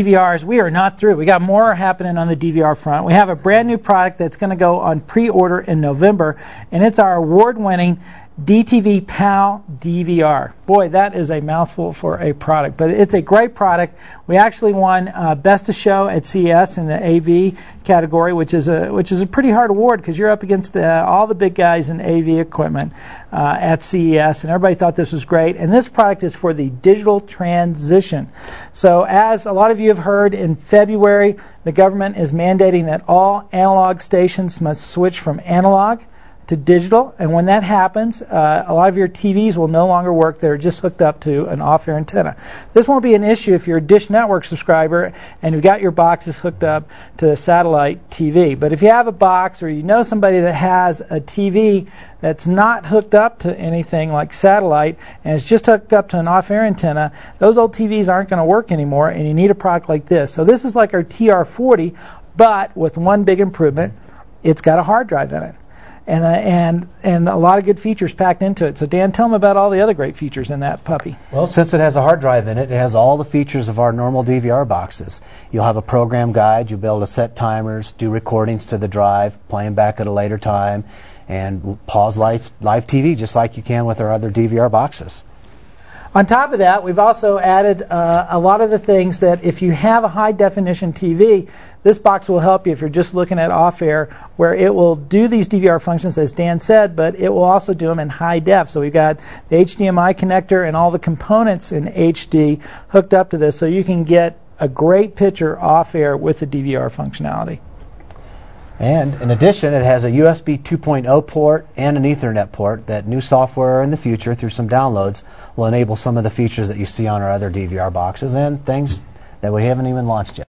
DVRs, we are not through. We got more happening on the DVR front. We have a brand new product that's going to go on pre-order in November, and it's our award-winning DTV PAL DVR. Boy, that is a mouthful for a product, but it's a great product. We actually won Best of Show at CES in the AV category, which is a pretty hard award because you're up against all the big guys in AV equipment at CES, and everybody thought this was great. And this product is for the digital transition. So as a lot of you have heard, in February, the government is mandating that all analog stations must switch from analog to digital, and when that happens, a lot of your TVs will no longer work. They're just hooked up to an off-air antenna. This won't be an issue if you're a Dish Network subscriber and you've got your boxes hooked up to a satellite TV. But if you have a box or you know somebody that has a TV that's not hooked up to anything like satellite and it's just hooked up to an off-air antenna, those old TVs aren't going to work anymore, and you need a product like this. So this is like our TR40, but with one big improvement: it's got a hard drive in it. And a lot of good features packed into it. So Dan, tell them about all the other great features in that puppy. Well, since it has a hard drive in it, it has all the features of our normal DVR boxes. You'll have a program guide. You'll be able to set timers, do recordings to the drive, play them back at a later time, and pause live TV just like you can with our other DVR boxes. On top of that, we've also added a lot of the things that if you have a high-definition TV, this box will help you if you're just looking at off-air, where it will do these DVR functions, as Dan said, but it will also do them in high def. So we've got the HDMI connector and all the components in HD hooked up to this, so you can get a great picture off-air with the DVR functionality. And in addition, it has a USB 2.0 port and an Ethernet port that new software in the future, through some downloads, will enable some of the features that you see on our other DVR boxes and things that we haven't even launched yet.